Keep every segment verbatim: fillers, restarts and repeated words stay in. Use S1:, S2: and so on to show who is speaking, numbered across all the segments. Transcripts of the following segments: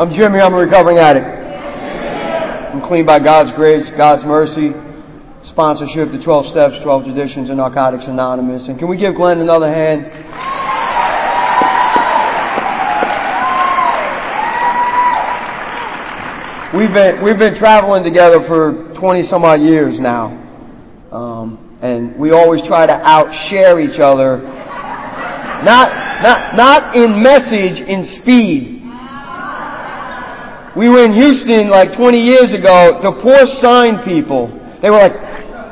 S1: I'm Jimmy. I'm a recovering addict. I'm clean by God's grace, God's mercy. Sponsorship, the twelve Steps, twelve Traditions, and Narcotics Anonymous. And can we give Glenn another hand? We've been we've been traveling together for twenty some odd years now, um, and we always try to outshare each other. Not not not in message, in speed. We were in Houston like twenty years ago. The poor sign people, they were like,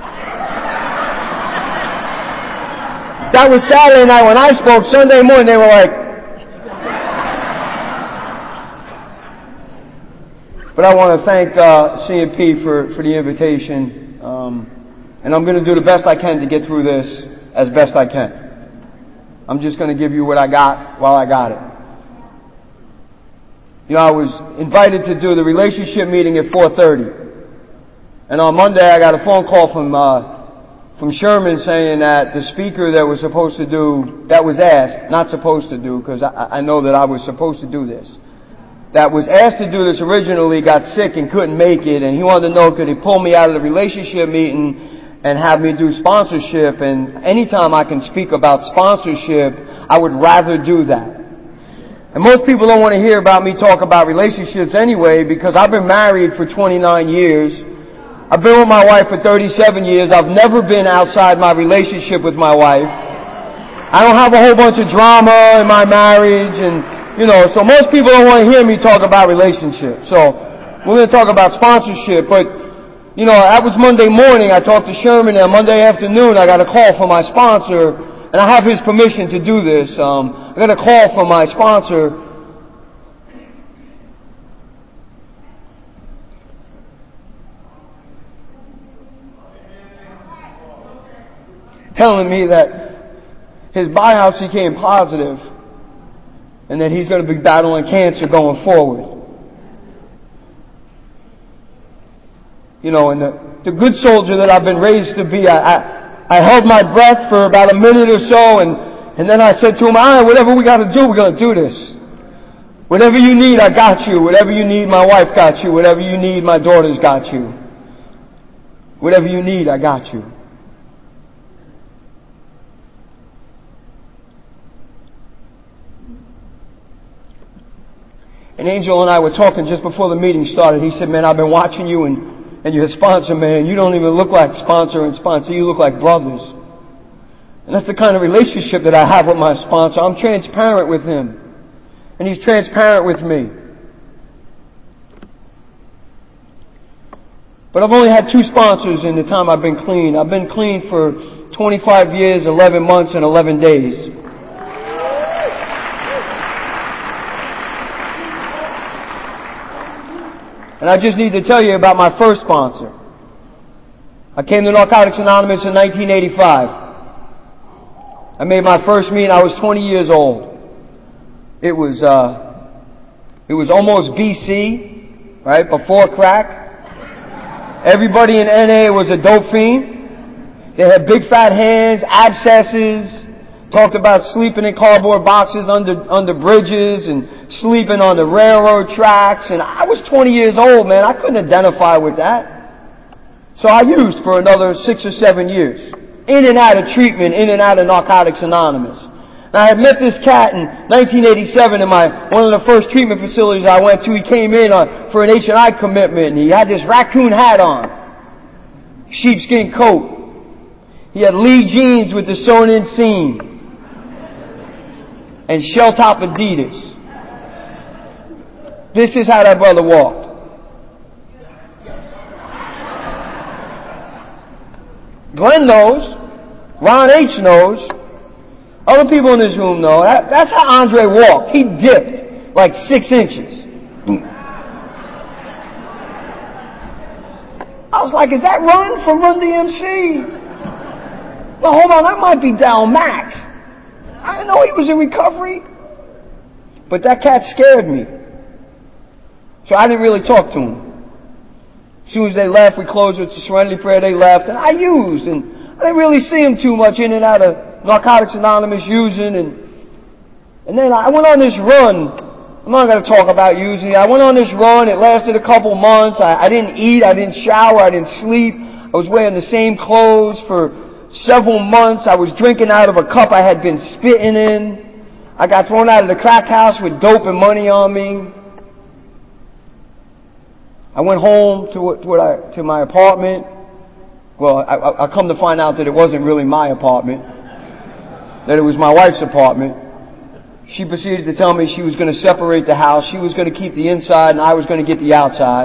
S1: that was Saturday night when I spoke. Sunday morning they were like, but I want to thank uh, C and P for, for the invitation, um, and I'm going to do the best I can to get through this as best I can. I'm just going to give you what I got while I got it. You know, I was invited to do the relationship meeting at four thirty. And on Monday I got a phone call from, uh, from Sherman saying that the speaker that was supposed to do, that was asked, not supposed to do, because I, I know that I was supposed to do this, that was asked to do this originally got sick and couldn't make it, and he wanted to know could he pull me out of the relationship meeting and have me do sponsorship. And anytime I can speak about sponsorship, I would rather do that. And most people don't want to hear about me talk about relationships anyway, because I've been married for twenty-nine years. I've been with my wife for thirty-seven years. I've never been outside my relationship with my wife. I don't have a whole bunch of drama in my marriage, and, you know, so most people don't want to hear me talk about relationships. So, we're going to talk about sponsorship, but, you know, that was Monday morning. I talked to Sherman, and Monday afternoon I got a call from my sponsor. And I have his permission to do this. Um, I got a call from my sponsor telling me that his biopsy came positive and that he's going to be battling cancer going forward. You know, and the, the good soldier that I've been raised to be, I... I I held my breath for about a minute or so, and, and then I said to him, all right, whatever we got to do, we're going to do this. Whatever you need, I got you. Whatever you need, my wife got you. Whatever you need, my daughter's got you. Whatever you need, I got you. And Angel and I were talking just before the meeting started. He said, man, I've been watching you, and And you're a sponsor, man. You don't even look like sponsor and sponsor. You look like brothers. And that's the kind of relationship that I have with my sponsor. I'm transparent with him. And he's transparent with me. But I've only had two sponsors in the time I've been clean. I've been clean for twenty-five years, eleven months, and eleven days. And I just need to tell you about my first sponsor. I came to Narcotics Anonymous in nineteen eighty-five. I made my first meeting. I was twenty years old. It was, uh, it was almost B C, right? Before crack. Everybody in N A was a dope fiend. They had big fat hands, abscesses, talked about sleeping in cardboard boxes under, under bridges and sleeping on the railroad tracks. And I was twenty years old, man. I couldn't identify with that. So I used for another six or seven years. In and out of treatment, in and out of Narcotics Anonymous. And I had met this cat in nineteen eighty-seven in my, one of the first treatment facilities I went to. He came in on, for an H and I commitment, and he had this raccoon hat on. Sheepskin coat. He had Lee jeans with the sewn-in seam. And shell-top Adidas. This is how that brother walked. Glenn knows. Ron H knows. Other people in this room know. That, that's how Andre walked. He dipped like six inches. I was like, is that Run from Run D M C? Well, hold on, that might be Down Mac. I didn't know he was in recovery. But that cat scared me. So I didn't really talk to him. As soon as they left, we closed with the Serenity Prayer, they left, and I used, and I didn't really see him too much in and out of Narcotics Anonymous using, and and then I went on this run I'm not going to talk about using it. I went on this run. It lasted a couple months. I, I didn't eat. I didn't shower. I didn't sleep. I was wearing the same clothes for several months. I was drinking out of a cup I had been spitting in. I got thrown out of the crack house with dope and money on me. I went home to, to, what I, to my apartment. Well, I, I come to find out that it wasn't really my apartment, that it was my wife's apartment. She proceeded to tell me she was going to separate the house. She was going to keep the inside and I was going to get the outside.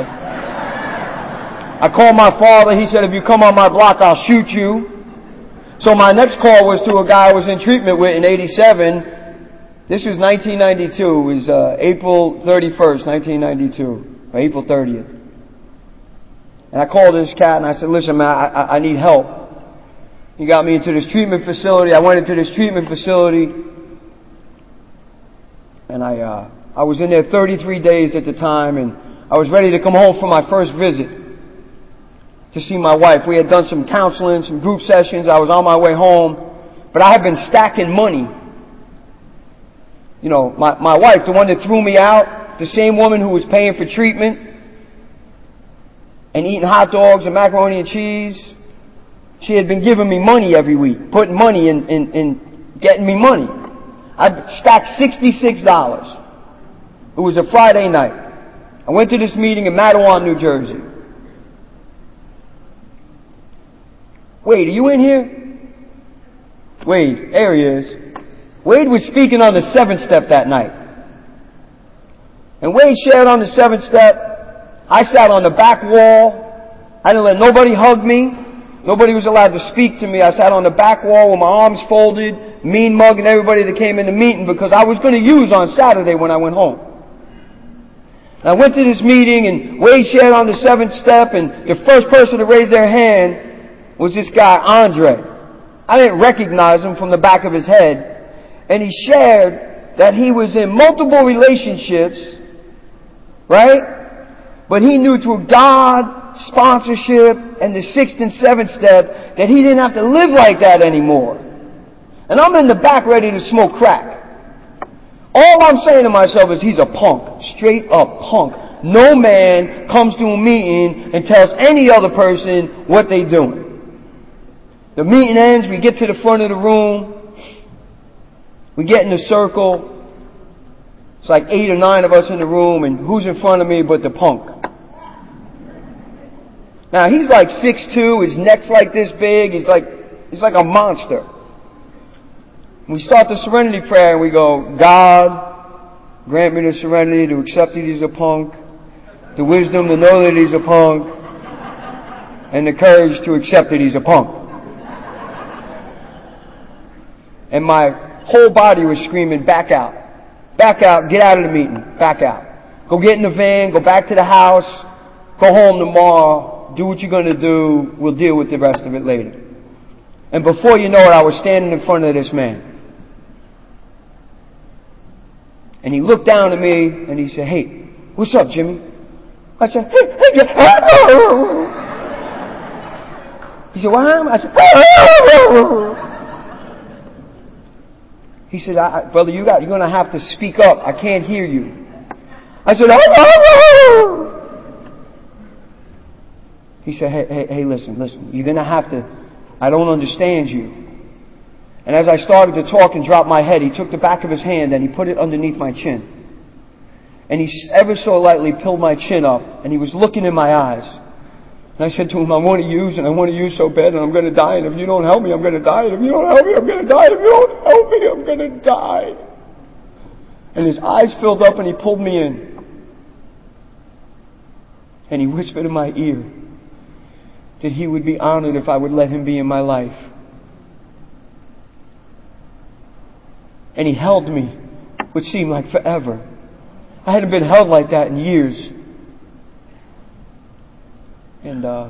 S1: I called my father. He said, if you come on my block, I'll shoot you. So my next call was to a guy I was in treatment with in eighty-seven. This was nineteen ninety-two. It was uh, April thirty-first, nineteen ninety-two, or April thirtieth. And I called this cat and I said, listen, man, I, I, I need help. He got me into this treatment facility. I went into this treatment facility. And I, uh, I was in there thirty-three days at the time, and I was ready to come home for my first visit to see my wife. We had done some counseling, some group sessions. I was on my way home, but I had been stacking money. You know, my, my wife, the one that threw me out, the same woman who was paying for treatment and eating hot dogs and macaroni and cheese, she had been giving me money every week, putting money in, in, in getting me money. I stacked sixty-six dollars. It was a Friday night. I went to this meeting in Matawan, New Jersey. Wade, are you in here? Wade, there he is. Wade was speaking on the seventh step that night. And Wade shared on the seventh step. I sat on the back wall. I didn't let nobody hug me. Nobody was allowed to speak to me. I sat on the back wall with my arms folded, mean mugging everybody that came in the meeting because I was going to use on Saturday when I went home. And I went to this meeting and Wade shared on the seventh step, and the first person to raise their hand was this guy, Andre. I didn't recognize him from the back of his head. And he shared that he was in multiple relationships, right? But he knew through God, sponsorship, and the sixth and seventh step that he didn't have to live like that anymore. And I'm in the back ready to smoke crack. All I'm saying to myself is he's a punk. Straight up punk. No man comes to a meeting and tells any other person what they're doing. The meeting ends, we get to the front of the room. We get in a circle. It's like eight or nine of us in the room, and who's in front of me but the punk? Now he's like six two, his neck's like this big, he's like he's like a monster. We start the serenity prayer and we go, God, grant me the serenity to accept that he's a punk, the wisdom to know that he's a punk, and the courage to accept that he's a punk. And my whole body was screaming, back out. Back out, get out of the meeting, back out. Go get in the van, go back to the house, go home tomorrow, do what you're going to do, we'll deal with the rest of it later. And before you know it, I was standing in front of this man. And he looked down at me and he said, hey, what's up, Jimmy? I said, hey, hey, Jimmy. He said, what happened? I said, he said, I, brother, you got, you're going to have to speak up. I can't hear you. I said, he said, hey, hey, hey, listen, listen, you're going to have to, I don't understand you. And as I started to talk and drop my head, he took the back of his hand and he put it underneath my chin. And he ever so lightly peeled my chin up and he was looking in my eyes. And I said to him, I want to use and I want to use so bad and I'm going to die. And if you don't help me, I'm going to die. And if you don't help me, I'm going to die. And if you don't help me, I'm going to die. And his eyes filled up and he pulled me in. And he whispered in my ear that he would be honored if I would let him be in my life. And he held me, which seemed like forever. I hadn't been held like that in years. And uh,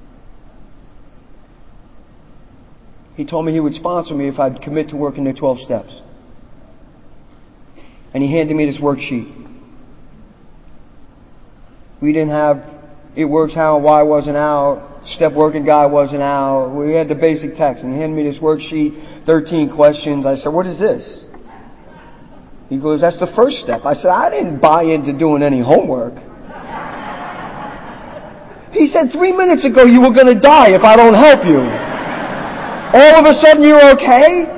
S1: he told me he would sponsor me if I'd commit to working the twelve steps. And he handed me this worksheet. We didn't have it works how and why wasn't out, step working guy wasn't out. We had the basic text. And he handed me this worksheet, thirteen questions. I said, what is this? He goes, that's the first step. I said, I didn't buy into doing any homework. He said, three minutes ago you were going to die if I don't help you. All of a sudden you're okay?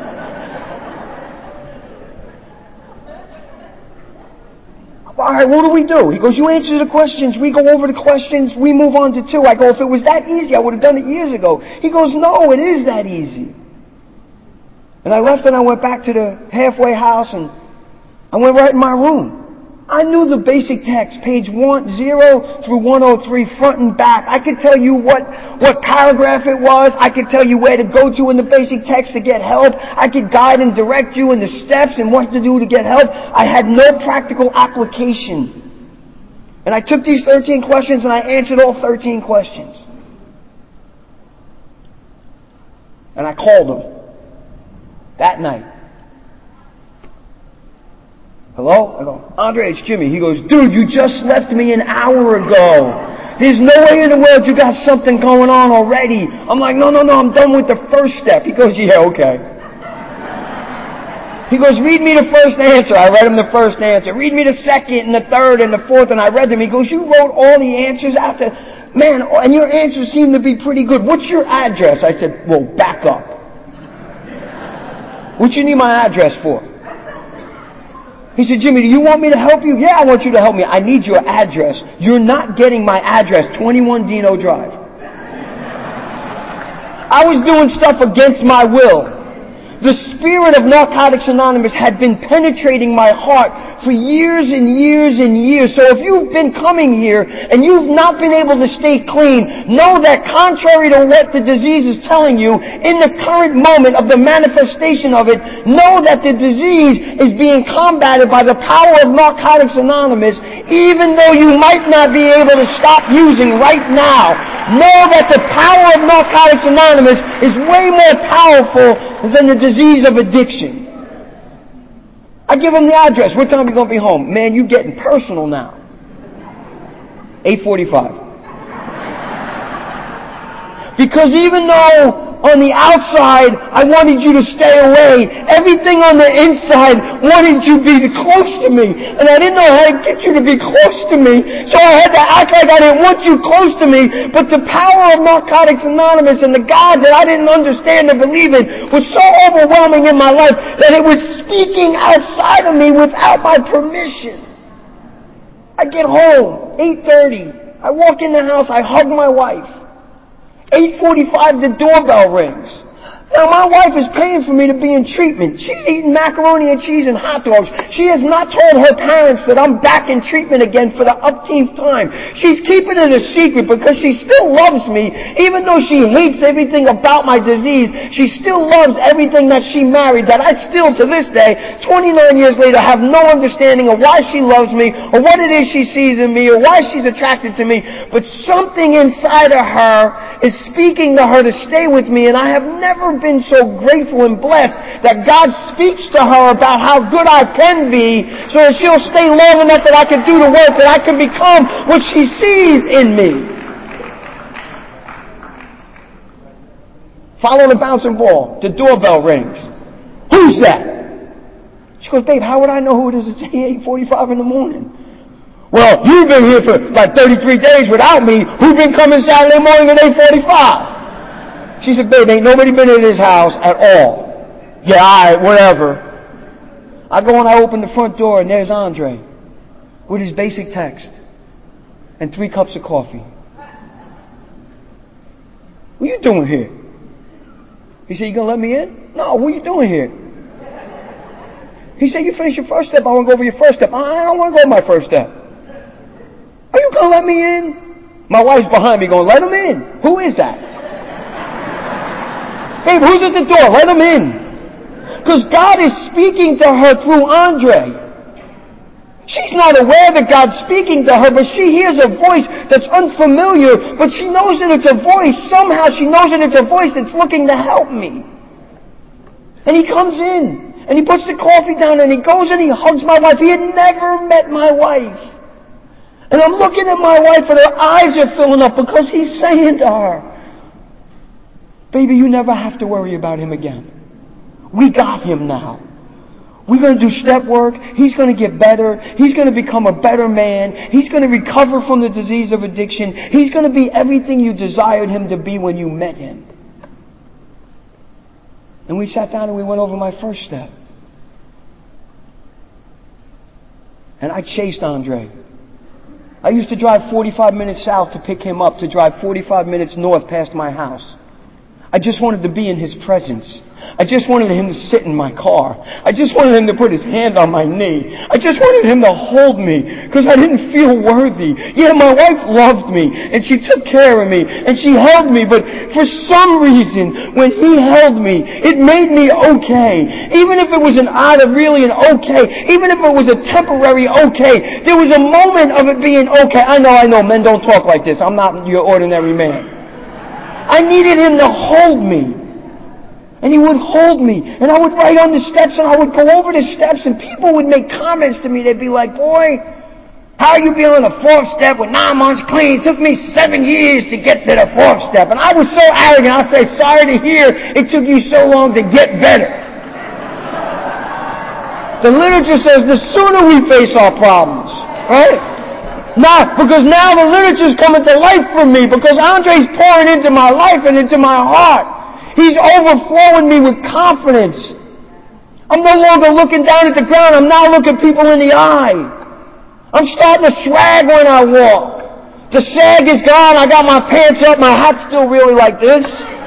S1: All right, what do we do? He goes, you answer the questions. We go over the questions. We move on to two. I go, if it was that easy, I would have done it years ago. He goes, no, it is that easy. And I left and I went back to the halfway house and I went right in my room. I knew the basic text, page one, zero through one oh three, front and back. I could tell you what, what paragraph it was. I could tell you where to go to in the basic text to get help. I could guide and direct you in the steps and what to do to get help. I had no practical application. And I took these thirteen questions and I answered all thirteen questions. And I called him that night. Hello? I go, Andre, it's Jimmy. He goes, dude, you just left me an hour ago. There's no way in the world you got something going on already. I'm like, no, no, no, I'm done with the first step. He goes, yeah, okay. He goes, read me the first answer. I read him the first answer. Read me the second and the third and the fourth, and I read them. He goes, you wrote all the answers out there? Man, and your answers seem to be pretty good. What's your address? I said, well, back up. What you need my address for? He said, Jimmy, do you want me to help you? Yeah, I want you to help me. I need your address. You're not getting my address, twenty-one Dino Drive. I was doing stuff against my will. The spirit of Narcotics Anonymous had been penetrating my heart for years and years and years. So if you've been coming here and you've not been able to stay clean, know that contrary to what the disease is telling you, in the current moment of the manifestation of it, know that the disease is being combated by the power of Narcotics Anonymous, even though you might not be able to stop using right now. Know that the power of Narcotics Anonymous is way more powerful than the disease of addiction. I give him the address. What time are you going to be home? Man, you're getting personal now. eight forty-five. Because even though on the outside I wanted you to stay away, everything on the inside wanted you to be close to me. And I didn't know how to get you to be close to me. So I had to act like I didn't want you close to me. But the power of Narcotics Anonymous and the God that I didn't understand or believe in was so overwhelming in my life that it was speaking outside of me without my permission. I get home, eight thirty. I walk in the house, I hug my wife. eight forty-five, the doorbell rings. Now, my wife is paying for me to be in treatment. She's eating macaroni and cheese and hot dogs. She has not told her parents that I'm back in treatment again for the upteenth time. She's keeping it a secret because she still loves me. Even though she hates everything about my disease, she still loves everything that she married, that I still, to this day, twenty-nine years later, have no understanding of why she loves me or what it is she sees in me or why she's attracted to me. But something inside of her is speaking to her to stay with me, and I have never been so grateful and blessed that God speaks to her about how good I can be so that she'll stay long enough that I can do the work, that I can become what she sees in me. Follow the bouncing ball. The doorbell rings. Who's that? She goes, babe, how would I know who it is? It's eight forty-five in the morning. Well, you've been here for like thirty-three days without me. Who's been coming Saturday morning at eight forty-five? She said, babe, ain't nobody been in this house at all. Yeah, all right, whatever. I go and I open the front door and there's Andre with his basic text and three cups of coffee. What are you doing here? He said, you gonna let me in? No, what are you doing here? He said, you finished your first step. I want to go over your first step. I don't want to go over my first step. Are you going to let me in? My wife's behind me going, let him in. Who is that? Babe, who's at the door? Let him in. Because God is speaking to her through Andre. She's not aware that God's speaking to her, but she hears a voice that's unfamiliar, but she knows that it's a voice. Somehow she knows that it's a voice that's looking to help me. And he comes in, and he puts the coffee down, and he goes and he hugs my wife. He had never met my wife. And I'm looking at my wife, and her eyes are filling up because he's saying to her, baby, you never have to worry about him again. We got him now. We're going to do step work. He's going to get better. He's going to become a better man. He's going to recover from the disease of addiction. He's going to be everything you desired him to be when you met him. And we sat down and we went over my first step. And I chased Andre. I used to drive forty-five minutes south to pick him up, to drive forty-five minutes north past my house. I just wanted to be in his presence. I just wanted him to sit in my car. I just wanted him to put his hand on my knee. I just wanted him to hold me because I didn't feel worthy. Yeah, my wife loved me and she took care of me and she held me, but for some reason, when he held me, it made me okay. Even if it was an odd or really an okay, even if it was a temporary okay, there was a moment of it being okay. I know, I know, men don't talk like this. I'm not your ordinary man. I needed him to hold me. And he would hold me. And I would write on the steps and I would go over the steps and people would make comments to me. They'd be like, boy, how are you being on the fourth step with nine months clean? It took me seven years to get to the fourth step. And I was so arrogant. I'd say, sorry to hear it took you so long to get better. The literature says the sooner we face our problems, right? Not because now the literature's coming to life for me because Andre's pouring into my life and into my heart. He's overflowing me with confidence. I'm no longer looking down at the ground. I'm now looking people in the eye. I'm starting to swag when I walk. The sag is gone. I got my pants up. My hat's still really like this.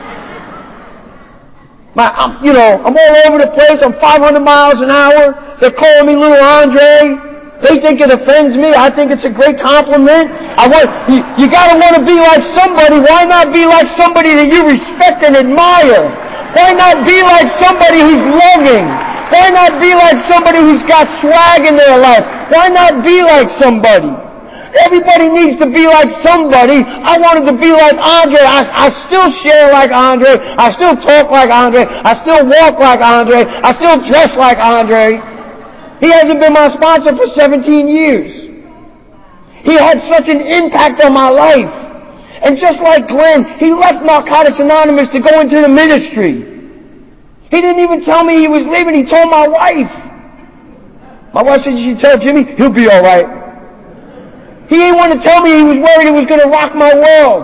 S1: My, I'm, you know, I'm all over the place. I'm five hundred miles an hour. They're calling me Little Andre. They think it offends me. I think it's a great compliment. I want, you, you gotta want to be like somebody. Why not be like somebody that you respect and admire? Why not be like somebody who's loving? Why not be like somebody who's got swag in their life? Why not be like somebody? Everybody needs to be like somebody. I wanted to be like Andre. I, I still share like Andre. I still talk like Andre. I still walk like Andre. I still dress like Andre. He hasn't been my sponsor for seventeen years. He had such an impact on my life. And just like Glenn, he left Narcotics Anonymous to go into the ministry. He didn't even tell me he was leaving. He told my wife. My wife said, you should tell Jimmy, he'll be all right. He didn't want to tell me he was worried he was going to rock my world.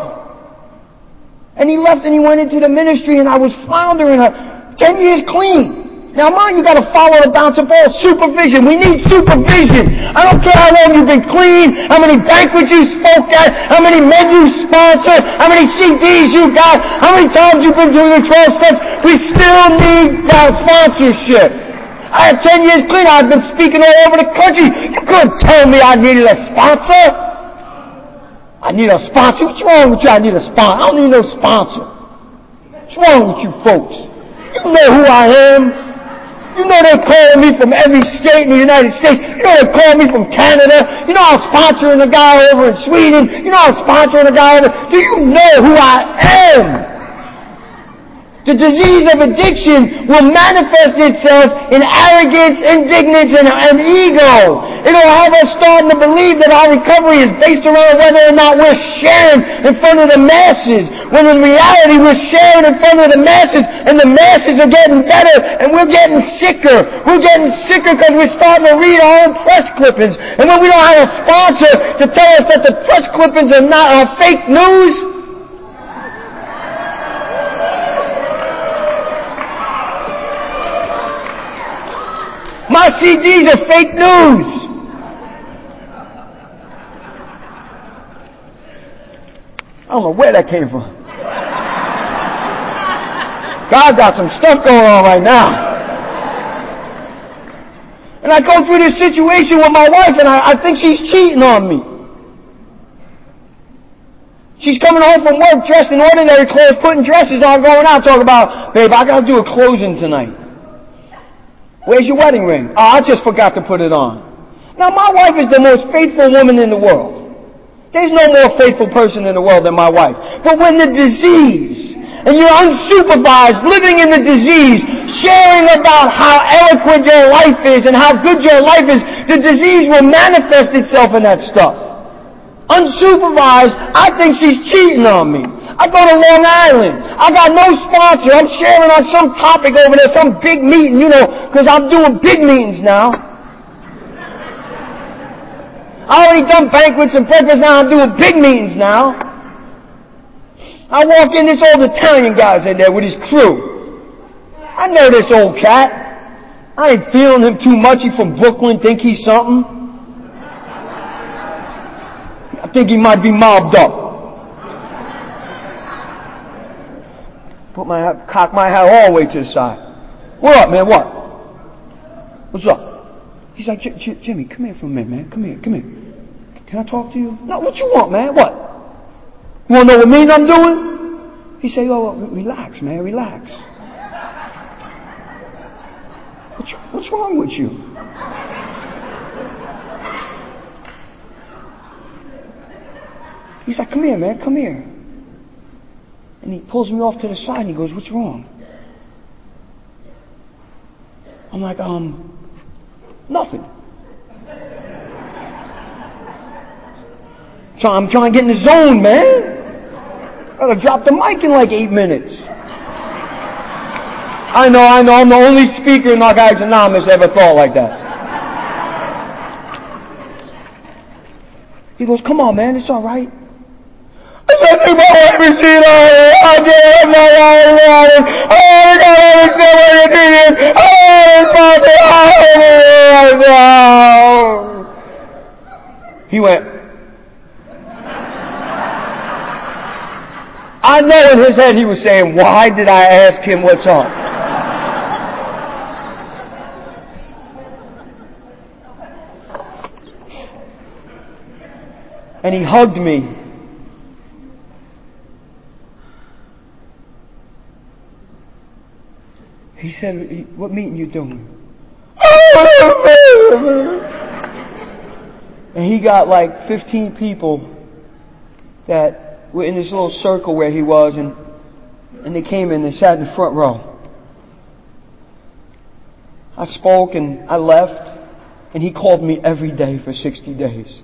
S1: And he left and he went into the ministry and I was floundering. Ten years clean. Now, mind you, got to follow the bouncer ball. Supervision. We need supervision. I don't care how long you've been clean, how many banquets you spoke at, how many men you sponsored, how many C Ds you got, how many times you've been doing the twelve steps. We still need that sponsorship. I had ten years clean. I've been speaking all over the country. You couldn't tell me I needed a sponsor. I need a sponsor. What's wrong with you? I need a sponsor. I don't need no sponsor. What's wrong with you folks? You know who I am. You know they're calling me from every state in the United States. You know they're calling me from Canada. You know I'm sponsoring a guy over in Sweden. You know I'm sponsoring a guy over... Do you know who I am? The disease of addiction will manifest itself in arrogance, indignance, and, and ego. It'll have us starting to believe that our recovery is based around whether or not we're sharing in front of the masses, when in reality we're sharing in front of the masses, and the masses are getting better, and we're getting sicker. We're getting sicker because we're starting to read our own press clippings. And when we don't have a sponsor to tell us that the press clippings are not are fake news, my C Ds are fake news. I don't know where that came from. God got some stuff going on right now. And I go through this situation with my wife and I, I think she's cheating on me. She's coming home from work dressed in ordinary clothes, putting dresses on, going out, talking about, babe, I gotta do a closing tonight. Where's your wedding ring? Oh, I just forgot to put it on. Now, my wife is the most faithful woman in the world. There's no more faithful person in the world than my wife. But when the disease, and you're unsupervised, living in the disease, sharing about how eloquent your life is and how good your life is, the disease will manifest itself in that stuff. Unsupervised, I think she's cheating on me. I go to Long Island. I got no sponsor. I'm sharing on some topic over there, some big meeting, you know, because I'm doing big meetings now. I already done banquets and breakfasts, now I'm doing big meetings now. I walk in, this old Italian guy's in there with his crew. I know this old cat. I ain't feeling him too much. He from Brooklyn, think he's something. I think he might be mobbed up. Put my hat, cock my hat all the way to the side. What up, man? What? What's up? He's like, J- J- Jimmy, come here for a minute, man. Come here, come here. Can I talk to you? No, what you want, man? What? You want to know what meeting I'm doing? He say, oh, relax, man, relax. What's, what's wrong with you? He's like, come here, man, come here. And he pulls me off to the side and he goes, what's wrong? I'm like, um, nothing. So I'm trying to get in the zone, man. Gotta drop the mic in like eight minutes. I know, I know, I'm the only speaker in Narcotics Anonymous ever thought like that. He goes, come on, man, it's alright. I said, take my wife and shit on it. I did, I'm not lying about it. Oh, I gotta understand what you're doing. Oh, he went. I know in his head he was saying, why did I ask him what's up? And he hugged me. He said, what meeting you doing? And he got like fifteen people that were in this little circle where he was, and, and they came in and sat in the front row. I spoke and I left, and he called me every day for sixty days.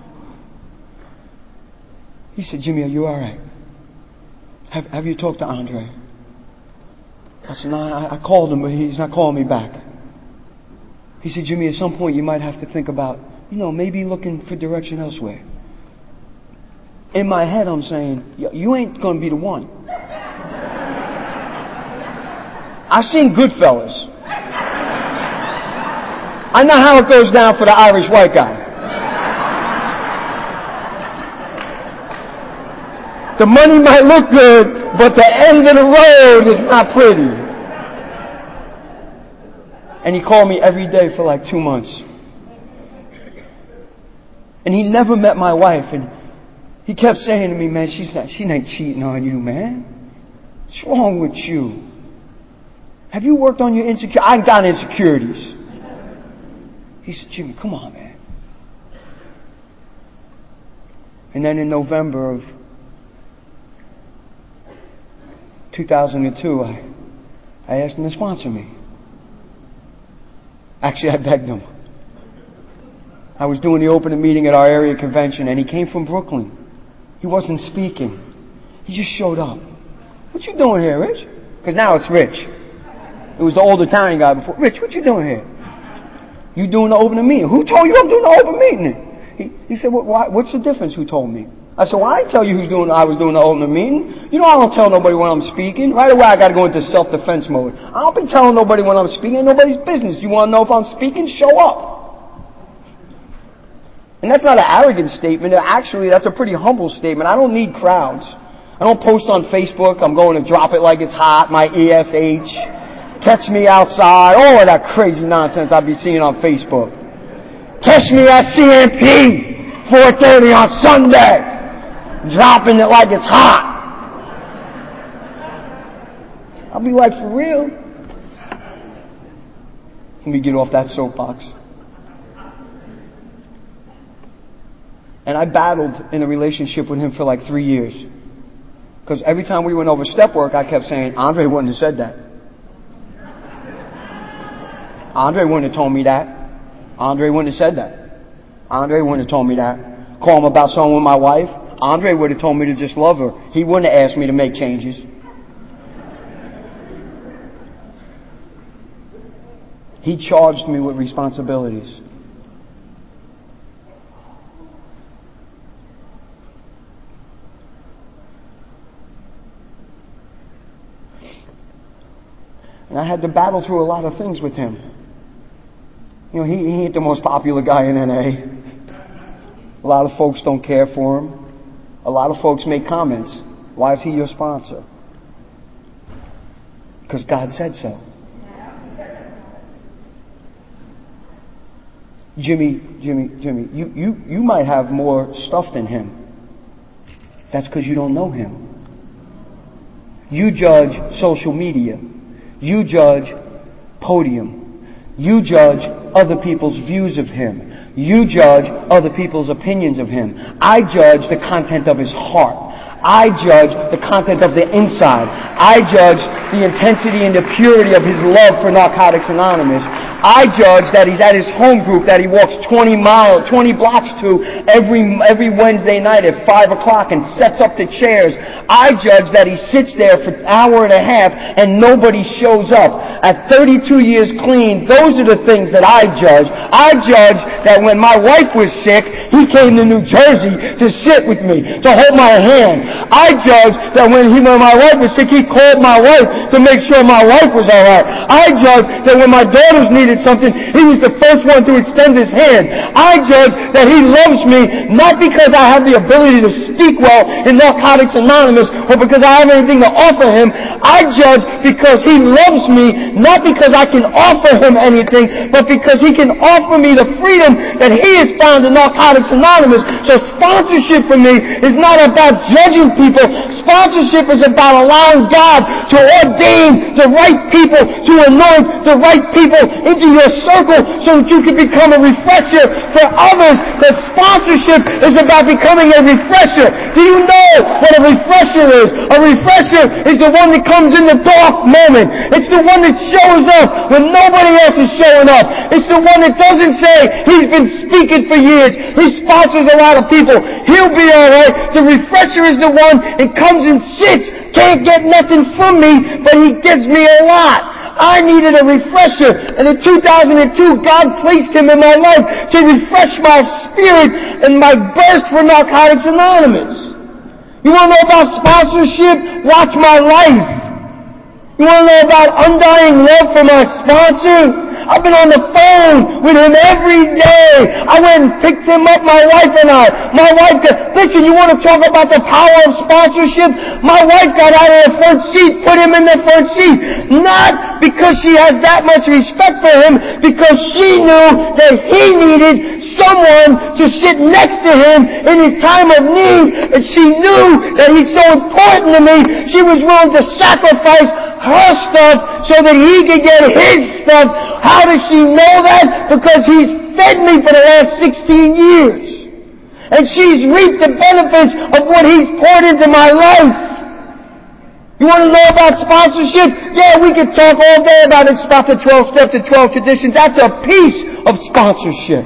S1: He said, Jimmy, are you alright? Have, have you talked to Andre? I said, no, I, I called him, but he's not calling me back. He said, Jimmy, at some point you might have to think about, you know, maybe looking for direction elsewhere. In my head, I'm saying, you ain't going to be the one. I've seen Goodfellas. I know how it goes down for the Irish white guy. The money might look good, but the end of the road is not pretty. And he called me every day for like two months. And he never met my wife, and he kept saying to me, man, she's not, she ain't cheating on you, man. What's wrong with you? Have you worked on your insecurities? I got insecurities. He said, Jimmy, come on, man. And then in November of two thousand two, I, I asked him to sponsor me. Actually, I begged him. I was doing the opening meeting at our area convention, and he came from Brooklyn. He wasn't speaking. He just showed up. What you doing here, Rich? Because now it's Rich. It was the old Italian guy before. Rich, what you doing here? You doing the opening meeting. Who told you I'm doing the open meeting? He, he said, what, why, what's the difference? Who told me? I said, well, I didn't tell you who's doing, I was doing the opening meeting. You know I don't tell nobody when I'm speaking. Right away I got to go into self-defense mode. I don't be telling nobody when I'm speaking. Ain't nobody's business. You want to know if I'm speaking? Show up. And that's not an arrogant statement. Actually, that's a pretty humble statement. I don't need crowds. I don't post on Facebook. I'm going to drop it like it's hot. My E S H. Catch me outside. All of that crazy nonsense I be seeing on Facebook. Catch me at C M P. four thirty on Sunday. Dropping it like it's hot. I'll be like, for real? Let me get off that soapbox. And I battled in a relationship with him for like three years. Because every time we went over step work, I kept saying, Andre wouldn't have said that. Andre wouldn't have told me that. Andre wouldn't have said that. Andre wouldn't have told me that. Call him about something with my wife. Andre would have told me to just love her. He wouldn't have asked me to make changes. He charged me with responsibilities. And I had to battle through a lot of things with him. You know, he, he ain't the most popular guy in N A. A lot of folks don't care for him. A lot of folks make comments. Why is he your sponsor? Because God said so. Jimmy, Jimmy, Jimmy, you, you, you might have more stuff than him. That's because you don't know him. You judge social media. You judge podium. You judge other people's views of him. You judge other people's opinions of him. I judge the content of his heart. I judge the content of the inside. I judge the intensity and the purity of his love for Narcotics Anonymous. I judge that he's at his home group that he walks twenty miles, twenty blocks to every every Wednesday night at five o'clock and sets up the chairs. I judge that he sits there for an hour and a half and nobody shows up. At thirty-two years clean, those are the things that I judge. I judge that when my wife was sick, he came to New Jersey to sit with me, to hold my hand. I judge that when he, when my wife was sick, he called my wife to make sure my wife was alright. I judge that when my daughters needed something, he was the first one to extend his hand. I judge that he loves me not because I have the ability to speak well in Narcotics Anonymous or because I have anything to offer him. I judge because he loves me not because I can offer him anything, but because he can offer me the freedom that he has found in Narcotics Anonymous. So sponsorship for me is not about judging people. Sponsorship is about allowing God to ordain the right people, to anoint the right people into your circle so that you can become a refresher for others. The sponsorship is about becoming a refresher. Do you know what a refresher is? A refresher is the one that comes in the dark moment. It's the one that shows up when nobody else is showing up. It's the one that doesn't say he's been speaking for years. He sponsors a lot of people. He'll be alright. The refresher is the one that comes and sits. Can't get nothing from me, but he gives me a lot. I needed a refresher, and in two thousand two, God placed him in my life to refresh my spirit and my burst for Narcotics Anonymous. You want to know about sponsorship? Watch my life. You want to know about undying love for my sponsor? I've been on the phone with him every day. I went and picked him up, my wife and I. My wife got, listen, you want to talk about the power of sponsorship? My wife got out of the front seat, put him in the front seat. Not because she has that much respect for him, because she knew that he needed someone to sit next to him in his time of need. And she knew that he's so important to me, she was willing to sacrifice her stuff so that he could get his stuff. How does she know that? Because he's fed me for the last sixteen years. And she's reaped the benefits of what he's poured into my life. You want to know about sponsorship? Yeah, we could talk all day about it, about the twelve steps, the twelve traditions. That's a piece of sponsorship.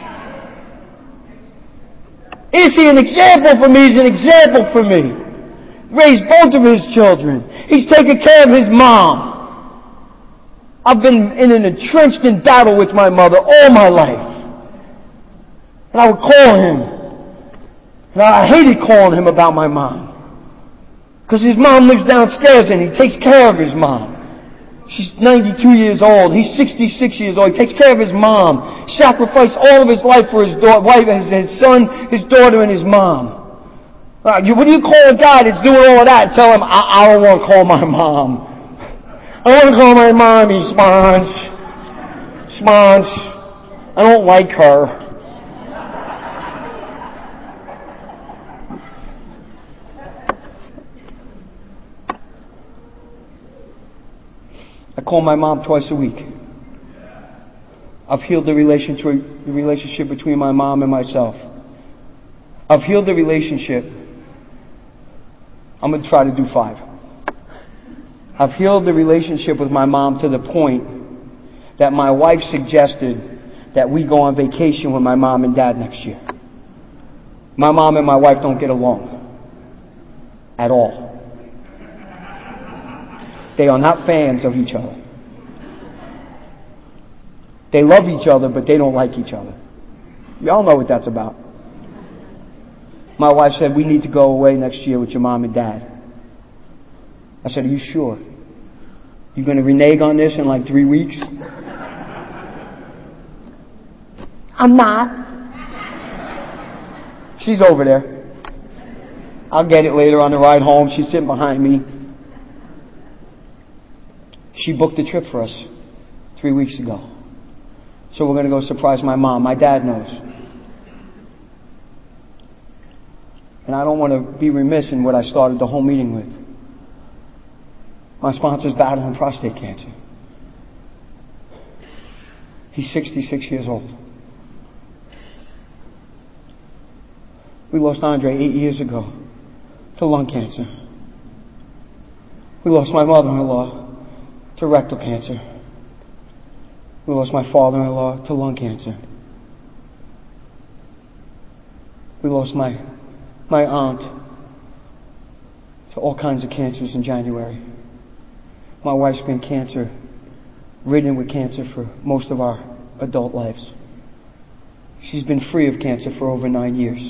S1: Is he an example for me? He's an example for me. Raised both of his children. He's taken care of his mom. I've been in an entrenched in battle with my mother all my life. And I would call him. And I hated calling him about my mom. Because his mom lives downstairs and he takes care of his mom. She's ninety-two years old. He's sixty-six years old. He takes care of his mom. He sacrificed all of his life for his daughter, wife, his son, his daughter, and his mom. Uh, you, what do you call a guy that's doing all of that? Tell him, I, I don't want to call my mom. I don't want to call my mommy Sponge. Sponge. I don't like her. I call my mom twice a week. I've healed the relationship, the relationship between my mom and myself. I've healed the relationship. I'm going to try to do five. I've healed the relationship with my mom to the point that my wife suggested that we go on vacation with my mom and dad next year. My mom and my wife don't get along at all. They are not fans of each other. They love each other, but they don't like each other. Y'all know what that's about. My wife said, we need to go away next year with your mom and dad. I said, are you sure? You going to renege on this in like three weeks? I'm not. She's over there. I'll get it later on the ride home. She's sitting behind me. She booked a trip for us three weeks ago. So we're going to go surprise my mom. My dad knows. And I don't want to be remiss in what I started the whole meeting with. My sponsor's battling prostate cancer. He's sixty-six years old. We lost Andre eight years ago to lung cancer. We lost my mother-in-law to rectal cancer. We lost my father-in-law to lung cancer. We lost my my aunt to all kinds of cancers in January. My wife's been cancer, ridden with cancer for most of our adult lives. She's been free of cancer for over nine years.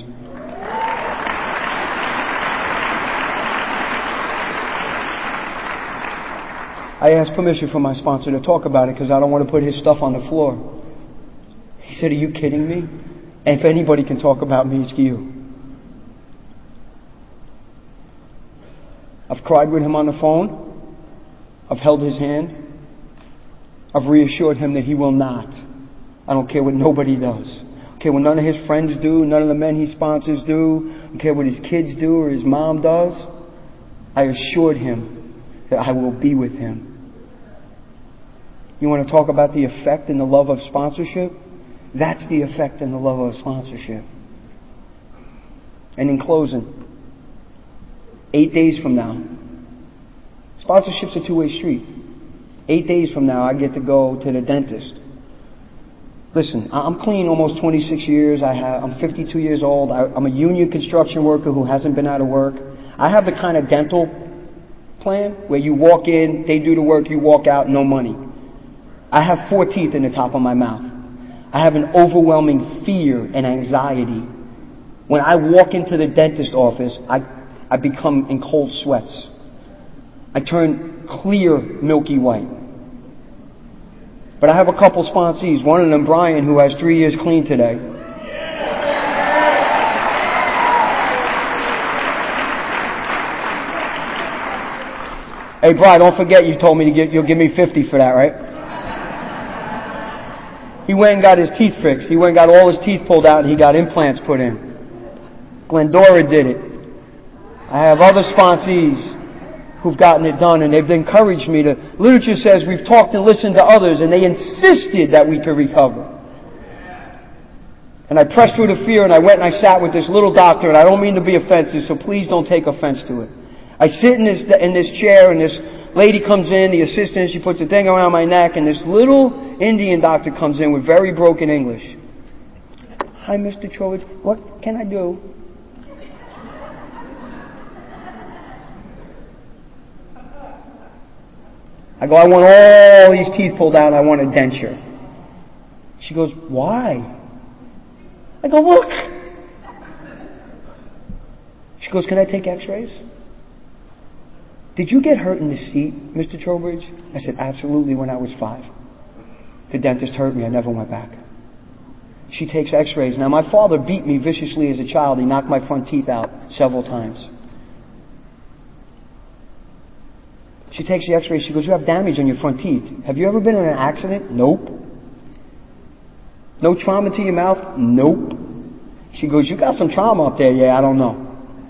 S1: I asked permission from my sponsor to talk about it because I don't want to put his stuff on the floor. He said, are you kidding me? And if anybody can talk about me, it's you. I've cried with him on the phone. I've held his hand. I've reassured him that he will not. I don't care what nobody does. I don't care what none of his friends do, none of the men he sponsors do. I don't care what his kids do or his mom does. I assured him that I will be with him. You want to talk about the effect and the love of sponsorship? That's the effect and the love of sponsorship. And in closing, eight days from now, sponsorship's a two-way street. Eight days from now, I get to go to the dentist. Listen, I'm clean almost twenty-six years. I have, I'm fifty-two years old. I, I'm a union construction worker who hasn't been out of work. I have the kind of dental plan where you walk in, they do the work, you walk out, no money. I have four teeth in the top of my mouth. I have an overwhelming fear and anxiety. When I walk into the dentist office, I, I become in cold sweats. I turn clear, milky white. But I have a couple sponsees. One of them, Brian, who has three years clean today. Hey, Brian, don't forget you told me to get, you'll give me fifty for that, right? He went and got his teeth fixed. He went and got all his teeth pulled out and he got implants put in. Glendora did it. I have other sponsees who've gotten it done, and they've encouraged me to. Literature says we've talked and listened to others, and they insisted that we could recover. And I pressed through the fear, and I went and I sat with this little doctor, and I don't mean to be offensive, so please don't take offense to it. I sit in this in this chair, and this lady comes in, the assistant, she puts a thing around my neck, and this little Indian doctor comes in with very broken English. Hi, Mister Trowbridge, what can I do? I go, I want all these teeth pulled out. I want a denture. She goes, why? I go, look. She goes, can I take x-rays? Did you get hurt in the seat, Mister Trowbridge? I said, absolutely, when I was five. The dentist hurt me. I never went back. She takes x-rays. Now, my father beat me viciously as a child. He knocked my front teeth out several times. She takes the x-ray. She goes, you have damage on your front teeth. Have you ever been in an accident? Nope. No trauma to your mouth? Nope. She goes, you got some trauma up there? Yeah, I don't know.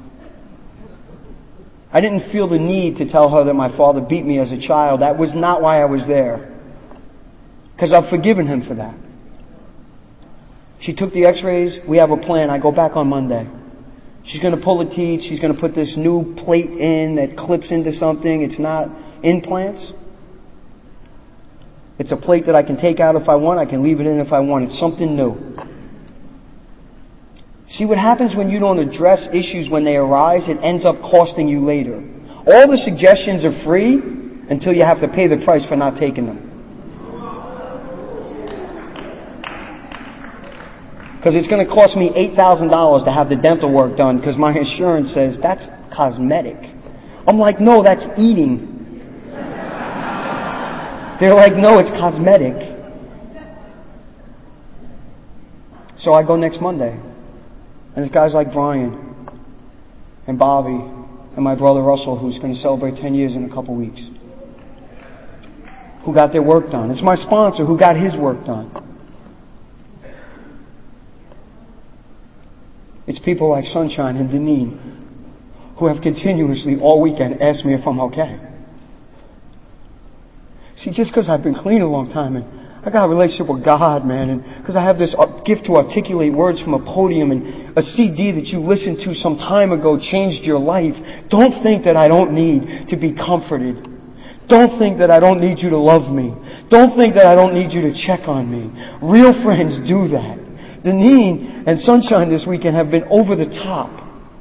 S1: I didn't feel the need to tell her that my father beat me as a child. That was not why I was there. Because I've forgiven him for that. She took the x-rays. We have a plan. I go back on Monday. She's going to pull the teeth. She's going to put this new plate in that clips into something. It's not implants. It's a plate that I can take out if I want. I can leave it in if I want. It's something new. See what happens when you don't address issues when they arise? It ends up costing you later. All the suggestions are free until you have to pay the price for not taking them. Because it's going to cost me eight thousand dollars to have the dental work done because my insurance says that's cosmetic. I'm like, no, that's eating. They're like, no, it's cosmetic. So I go next Monday. And there's guys like Brian and Bobby and my brother Russell, who's going to celebrate ten years in a couple weeks, who got their work done. It's my sponsor who got his work done. It's people like Sunshine and Deneen who have continuously all weekend asked me if I'm okay. See, just because I've been clean a long time and I got a relationship with God, man, and because I have this gift to articulate words from a podium and a C D that you listened to some time ago changed your life, don't think that I don't need to be comforted. Don't think that I don't need you to love me. Don't think that I don't need you to check on me. Real friends do that. Deneen and Sunshine this weekend have been over the top.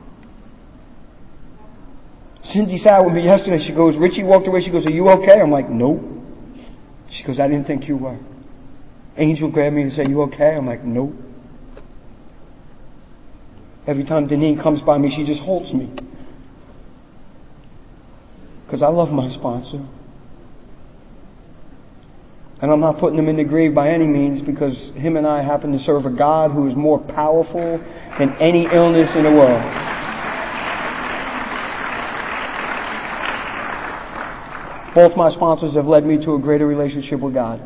S1: Cindy sat with me yesterday. She goes, Richie walked away. She goes, are you okay? I'm like, nope. She goes, I didn't think you were. Angel grabbed me and said, you okay? I'm like, nope. Every time Deneen comes by me, she just holds me. Because I love my sponsor. And I'm not putting him in the grave by any means, because him and I happen to serve a God who is more powerful than any illness in the world. Both my sponsors have led me to a greater relationship with God.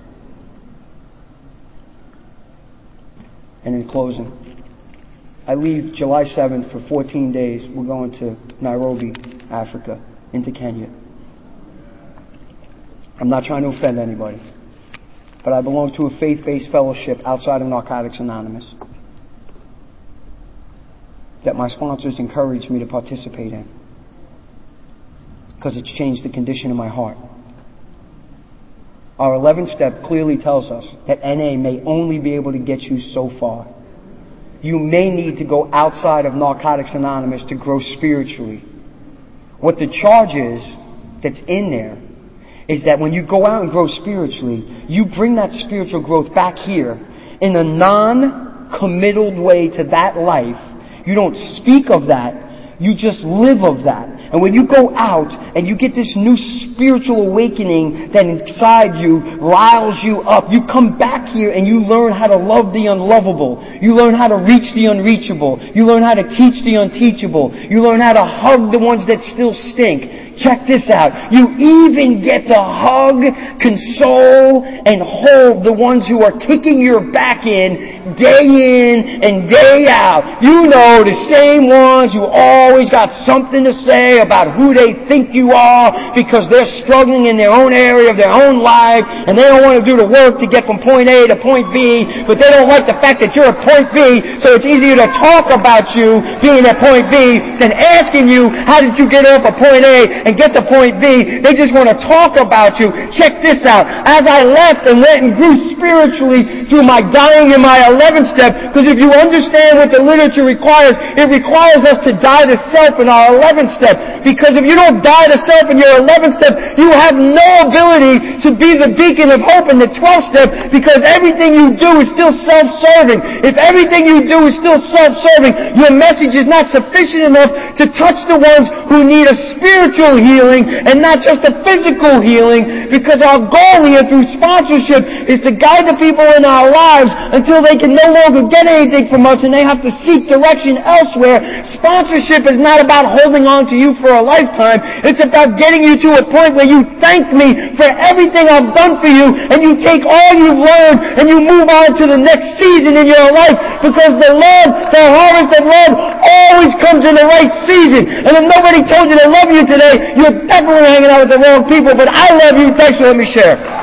S1: And in closing, I leave July seventh for fourteen days. We're going to Nairobi, Africa, into Kenya. I'm not trying to offend anybody, but I belong to a faith-based fellowship outside of Narcotics Anonymous that my sponsors encouraged me to participate in, because it's changed the condition of my heart. Our eleventh step clearly tells us that N A may only be able to get you so far. You may need to go outside of Narcotics Anonymous to grow spiritually. What the charge is that's in there is that when you go out and grow spiritually, you bring that spiritual growth back here in a non-committal way to that life. You don't speak of that. You just live of that. And when you go out and you get this new spiritual awakening that inside you riles you up, you come back here and you learn how to love the unlovable. You learn how to reach the unreachable. You learn how to teach the unteachable. You learn how to hug the ones that still stink. Check this out. You even get to hug, console, and hold the ones who are kicking your back in day in and day out. You know, the same ones who always got something to say about who they think you are because they're struggling in their own area of their own life and they don't want to do the work to get from point A to point B, but they don't like the fact that you're at point B, so it's easier to talk about you being at point B than asking you how did you get off at point A and get to point B. They just want to talk about you. Check this out. As I left and went and grew spiritually through my dying in my eleventh step, because if you understand what the literature requires, it requires us to die to self in our eleventh step. Because if you don't die to self in your eleventh step, you have no ability to be the beacon of hope in the twelfth step, because everything you do is still self-serving. If everything you do is still self-serving, your message is not sufficient enough to touch the ones who need a spiritual healing and not just a physical healing, because our goal here through sponsorship is to guide the people in our lives until they can no longer get anything from us and they have to seek direction elsewhere. Sponsorship is not about holding on to you for a lifetime. It's about getting you to a point where you thank me for everything I've done for you, and you take all you've learned and you move on to the next season in your life, because the love, the harvest of love always comes in the right season. And if nobody told you they love you today, you're definitely hanging out with the wrong people. But I love you. Thanks for letting me share.